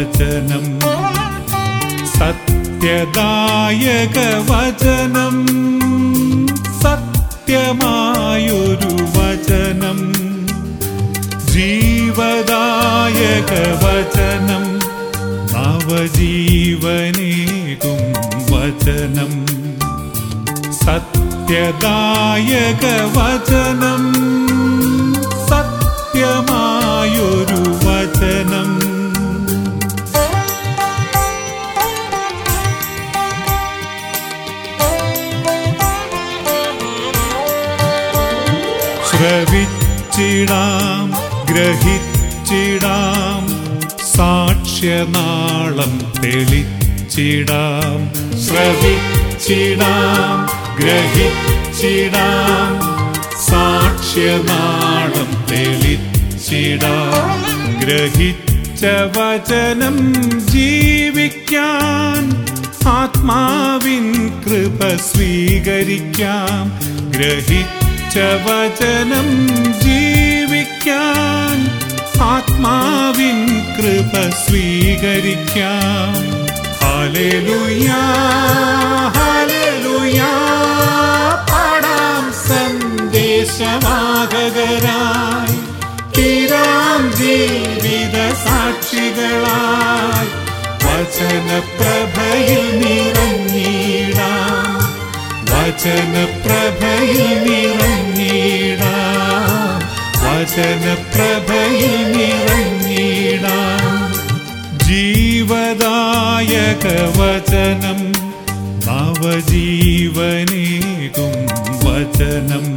വചനം, സത്യദായക വചനം, സത്യമായൊരു വചനം, ജീവദായക വചനം, നവജീവനേകും വചനം, സത്യദായക വചനം, സത്യമായൊരു വചനം. ശ്രവിച്ചിടാം, ഗ്രഹിച്ചിടാം, സാക്ഷ്യനാളം തെളിച്ചിടാം. ശ്രവിച്ചിടാം, ഗ്രഹിച്ചിടാം, സാക്ഷ്യനാളം തെളിച്ചിടാം. ഗ്രഹിച്ച വചനം ജീവിക്കാൻ ആത്മാവിൻ കൃപ സ്വീകരിക്കാം. ഗ്രഹിച്ച വചനം ജീവിക്കാൻ ആത്മാവിൻ കൃപ സ്വീകരിക്കാം. ഹല്ലേലൂയാ, ഹല്ലേലൂയാ, പാടാം സന്ദേശവാഹകരായി, തീരാം ജീവിത സാക്ഷികളായി, വചനപ്രഭയിൽ നിറഞ്ഞിടാം, വചനപ്രഭയിൽ നിറഞ്ഞിടാം, വചനപ്രഭയിൽ നിറഞ്ഞിടാം. ജീവദായക വചനം, നവജീവനേകും വചനം,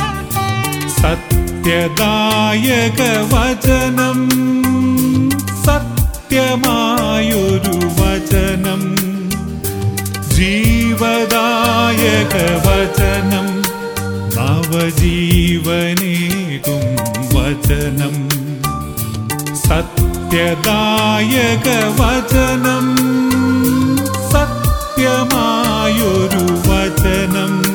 സത്യദായക വചനം, സത്യമായൊരു വചനം, ജീവദായക വചനം, നവജീവനേകും വചനം, സത്യദായക വചനം, സത്യമായൊരു വചനം.